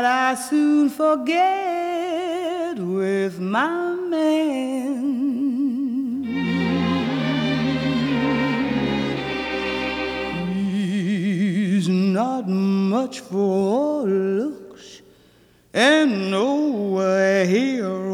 I soon forget with my man. He's not much for looks and nowhere here